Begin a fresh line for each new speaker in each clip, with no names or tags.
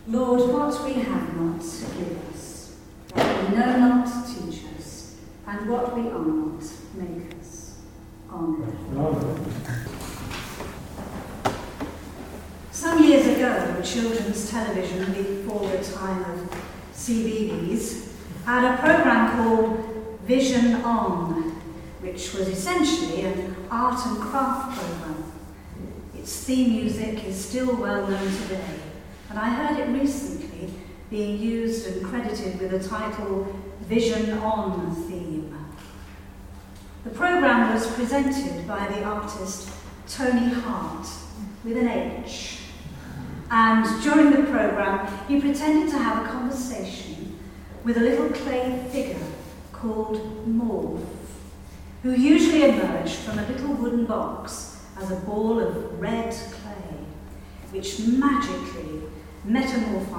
Lord, what we have not, give us. What we know not, teach us. And what we are not, make us. Amen. Some years ago, children's television, before the time of CBeebies, had a programme called Vision On, which was essentially an art and craft programme. Its theme music is still well known today, and I heard it recently being used and credited with the title Vision On Theme. The programme was presented by the artist Tony Hart, with an H. And during the programme, he pretended to have a conversation with a little clay figure called Morph, who usually emerged from a little wooden box as a ball of red clay, which magically metamorphosed,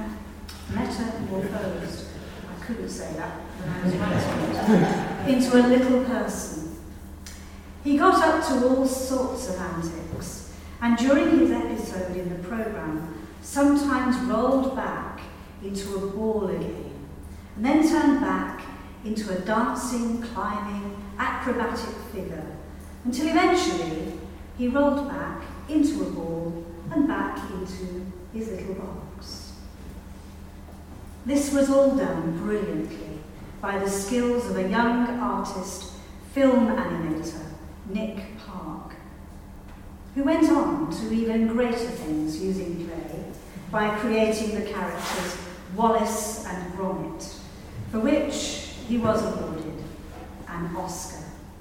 I couldn't say that when I was writing it, into a little person. He got up to all sorts of antics, and during his episode in the programme, sometimes rolled back into a ball again, and then turned back into a dancing, climbing, acrobatic figure, until eventually he rolled back into a ball and back into his little box. This was all done brilliantly by the skills of a young artist, film animator, Nick Park, who went on to even greater things using clay by creating the characters Wallace and Gromit, for which he was awarded an Oscar.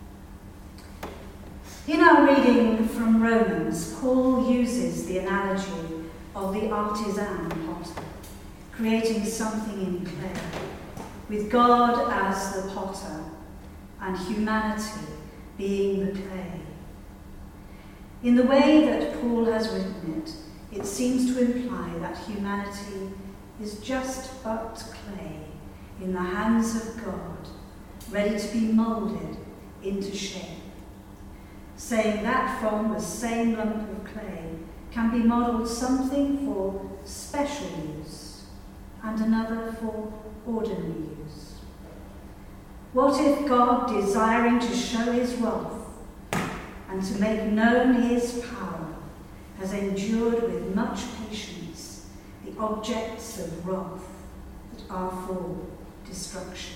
In our reading from Romans, Paul uses the analogy of the artisan potter, creating something in clay, with God as the potter and humanity being the clay. In the way that Paul has written it, it seems to imply that humanity is just but clay in the hands of God, ready to be moulded into shape, saying that from the same lump of clay can be modelled something for special use and another for ordinary use. What if God, desiring to show his wrath and to make known his power, has endured with much patience the objects of wrath that are for destruction?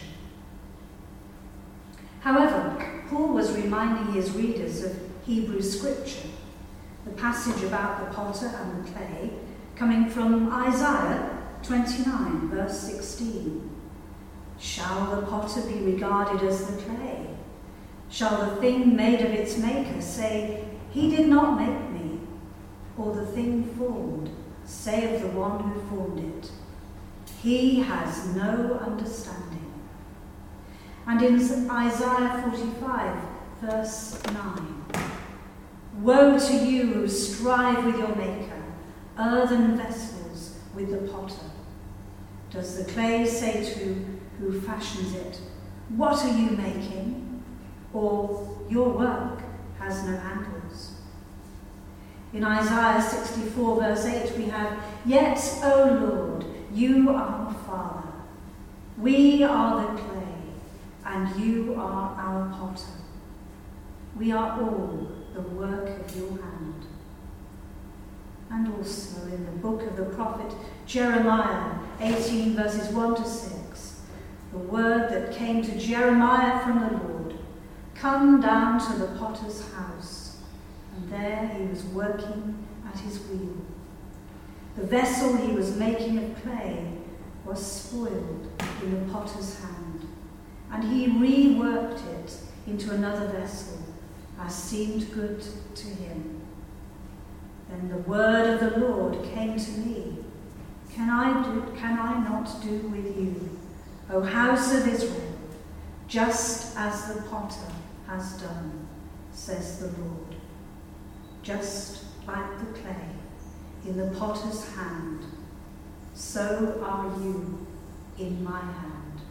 However, Paul was reminding his readers of Hebrew scripture, the passage about the potter and the clay, coming from Isaiah 29, verse 16. Shall the potter be regarded as the clay? Shall the thing made of its maker say, he did not make me? Or the thing formed say of the one who formed it, he has no understanding. And in Isaiah 45, verse 9, woe to you who strive with your maker, earthen vessels with the potter. Does the clay say to who fashions it, what are you making? Or your work has no handles. In Isaiah 64, verse 8, we have, yet, O Lord, you are the Father. We are the clay, and you are our potter. We are all the work of your hand. And also in the book of the prophet Jeremiah 18, verses 1 to 6, the word that came to Jeremiah from the Lord, come down to the potter's house, and there he was working at his wheel. The vessel he was making of clay was spoiled in the potter's hand, and he reworked it into another vessel, as seemed good to him. Then the word of the Lord came to me. Can I not do with you, O house of Israel, just as the potter has done, says the Lord. Just like the clay in the potter's hand, so are you in my hand.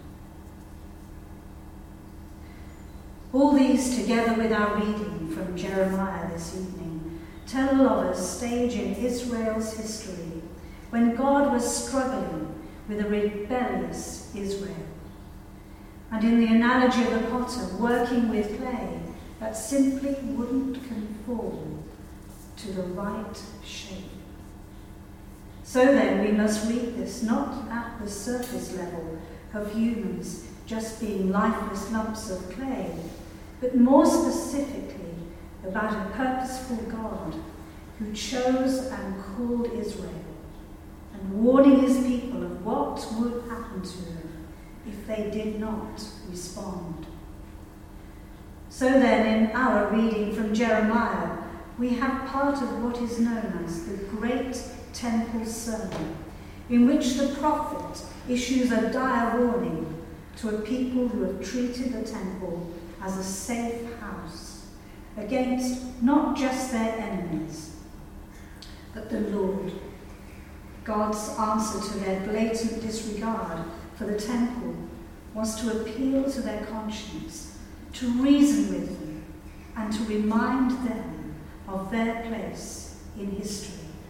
All these, together with our reading from Jeremiah this evening, tell of a stage in Israel's history when God was struggling with a rebellious Israel. And in the analogy of the potter working with clay that simply wouldn't conform to the right shape. So then we must read this not at the surface level of humans just being lifeless lumps of clay, but more specifically about a purposeful God who chose and called Israel, and warning his people of what would happen to them if they did not respond. So then, in our reading from Jeremiah, we have part of what is known as the Great Temple Sermon, in which the prophet issues a dire warning to a people who have treated the temple as a safe house against not just their enemies, but the Lord. God's answer to their blatant disregard for the temple was to appeal to their conscience, to reason with them, and to remind them of their place in history.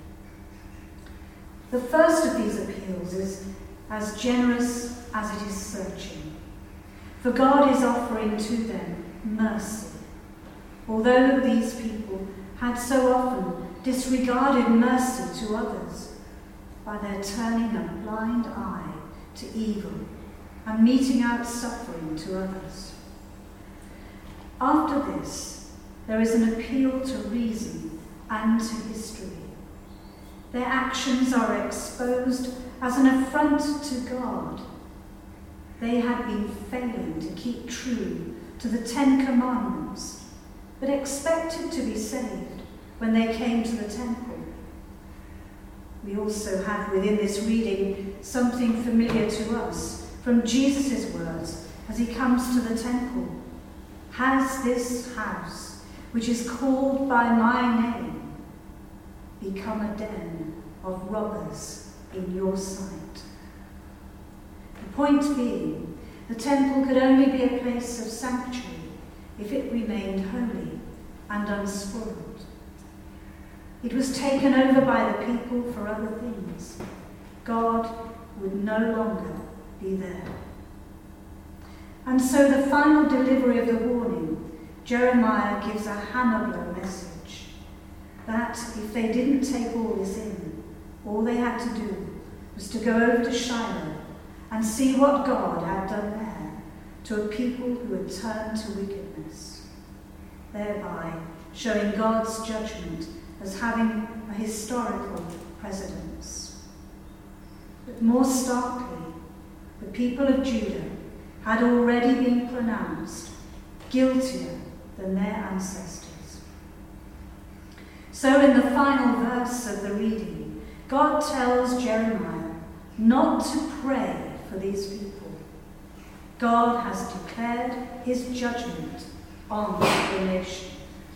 The first of these appeals is as generous as it is searching, for God is offering to them mercy. Although these people had so often disregarded mercy to others by their turning a blind eye to evil and meting out suffering to others. After this, there is an appeal to reason and to history. Their actions are exposed as an affront to God. They had been failing to keep true to the 10 Commandments, but expected to be saved when they came to the temple. We also have within this reading something familiar to us from Jesus' words as he comes to the temple. Has this house, which is called by my name, become a den of robbers in your sight? The point being, the temple could only be a place of sanctuary if it remained holy and unspoiled. It was taken over by the people for other things. God would no longer be there. And so the final delivery of the warning, Jeremiah gives a hammer-blow message that if they didn't take all this in, all they had to do was to go over to Shiloh and see what God had done there to a people who had turned to wickedness, thereby showing God's judgment as having a historical precedence. But more starkly, the people of Judah had already been pronounced guiltier than their ancestors. So in the final verse of the reading, God tells Jeremiah not to pray for these people. God has declared his judgment on the nation.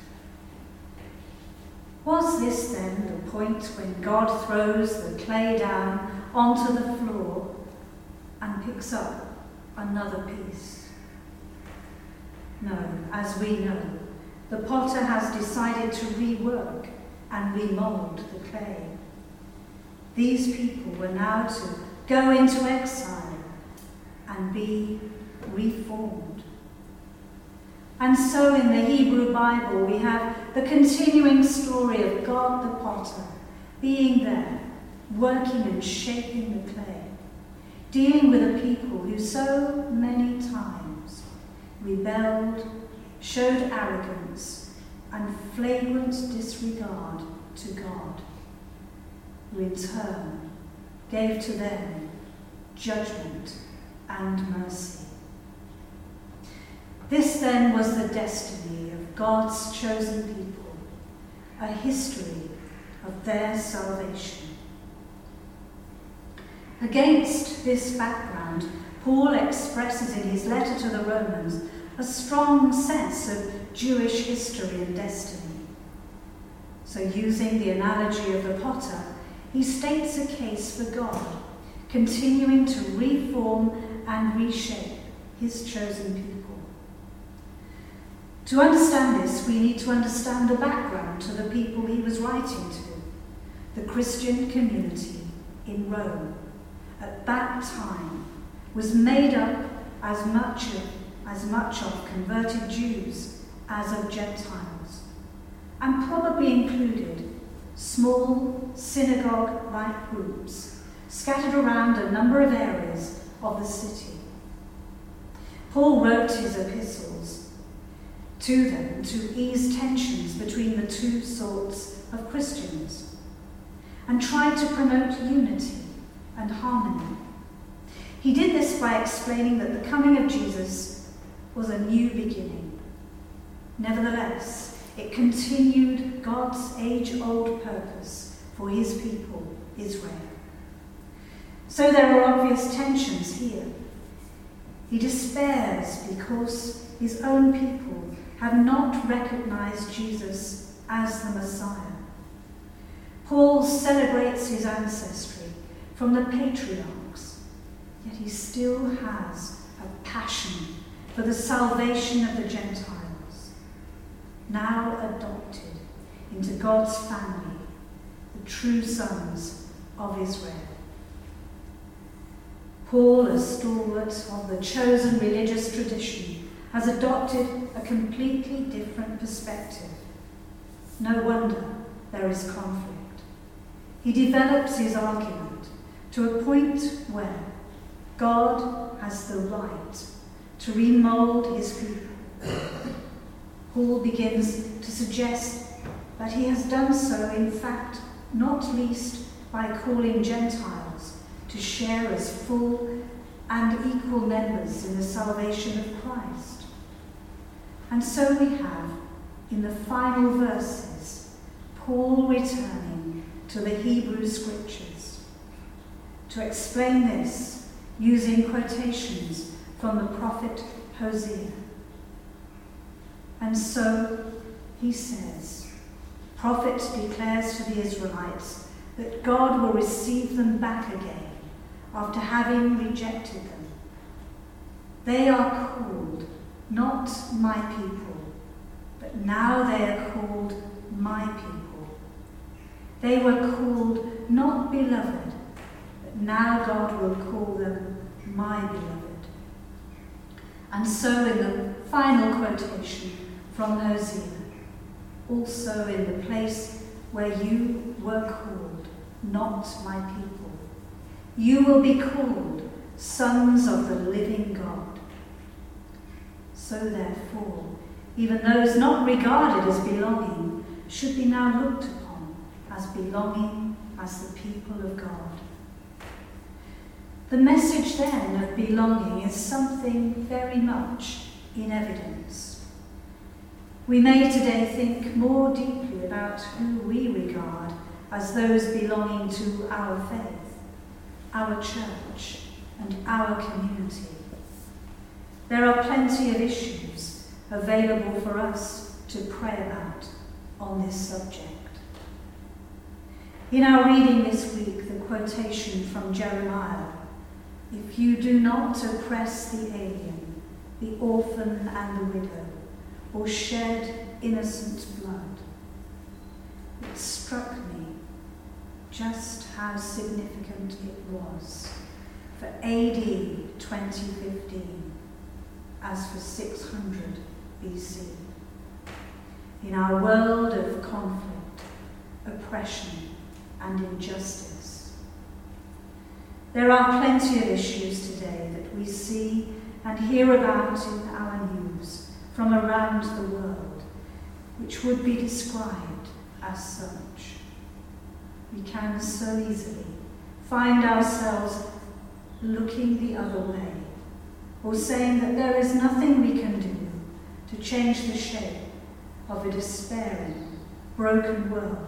Was this then the point when God throws the clay down onto the floor and picks up another piece? No, as we know, the potter has decided to rework and remold the clay. These people were now to go into exile and be reformed. And so in the Hebrew Bible we have the continuing story of God the potter being there, working and shaping the clay, dealing with a people who so many times rebelled, showed arrogance and flagrant disregard to God, who in turn gave to them judgment and mercy. This then was the destiny of God's chosen people, a history of their salvation. Against this background, Paul expresses in his letter to the Romans a strong sense of Jewish history and destiny. So using the analogy of the potter, he states a case for God continuing to reform and reshape his chosen people. To understand this, we need to understand the background to the people he was writing to, the Christian community in Rome at that time was made up as much of converted Jews as of Gentiles, and probably included small synagogue-like groups scattered around a number of areas of the city. Paul wrote his epistles to them to ease tensions between the two sorts of Christians and tried to promote unity and harmony. He did this by explaining that the coming of Jesus was a new beginning. Nevertheless, it continued God's age-old purpose for his people, Israel. So there are obvious tensions here. He despairs because his own people have not recognized Jesus as the Messiah. Paul celebrates his ancestry from the patriarchs, yet he still has a passion for the salvation of the Gentiles, now adopted into God's family, the true sons of Israel. Paul, a stalwart of the chosen religious tradition, has adopted a completely different perspective. No wonder there is conflict. He develops his argument to a point where God has the right to remold his people. Paul begins to suggest that he has done so, in fact, not least by calling Gentiles to share as full and equal members in the salvation of Christ. And so we have, in the final verses, Paul returning to the Hebrew Scriptures to explain this using quotations from the prophet Hosea. And so he says, prophet declares to the Israelites that God will receive them back again after having rejected them. They are called not my people, but now they are called my people. They were called not beloved, but now God will call them my beloved. And so in the final quotation from Hosea, also in the place where you were called not my people, you will be called sons of the living God. So therefore, even those not regarded as belonging should be now looked upon as belonging as the people of God. The message then of belonging is something very much in evidence. We may today think more deeply about who we regard as those belonging to our faith, our church, and our community. There are plenty of issues available for us to pray about on this subject. In our reading this week, the quotation from Jeremiah, "If you do not oppress the alien, the orphan and the widow, or shed innocent blood," it struck me just how significant it was for AD 2015 as for 600 BC. In our world of conflict, oppression, and injustice. There are plenty of issues today that we see and hear about in our news from around the world, which would be described as such. We can so easily find ourselves looking the other way, or saying that there is nothing we can do to change the shape of a despairing, broken world.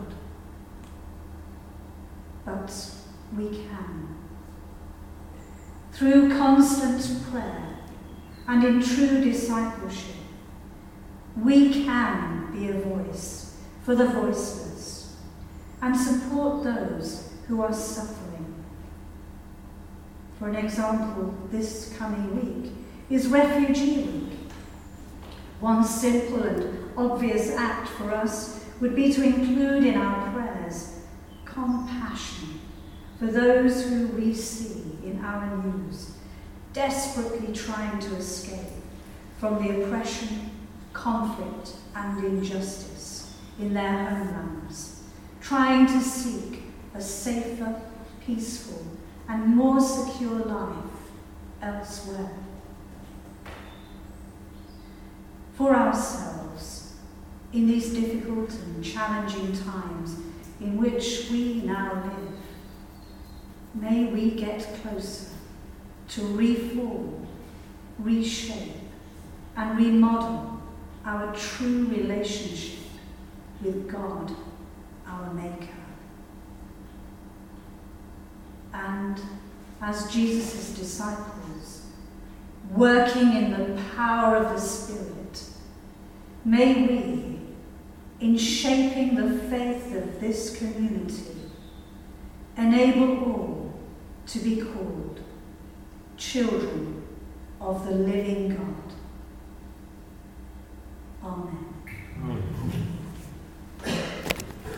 But we can. Through constant prayer and in true discipleship, we can be a voice for the voiceless and support those who are suffering. For an example, this coming week is Refugee Week. One simple and obvious act for us would be to include in our prayers compassion for those who we see in our news, desperately trying to escape from the oppression, conflict, and injustice in their homelands, trying to seek a safer, peaceful, and more secure life elsewhere. For ourselves, in these difficult and challenging times in which we now live, may we get closer to reform, reshape, and remodel our true relationship with God, our Maker. And as Jesus' disciples, working in the power of the Spirit, may we, in shaping the faith of this community, enable all to be called children of the living God. Amen.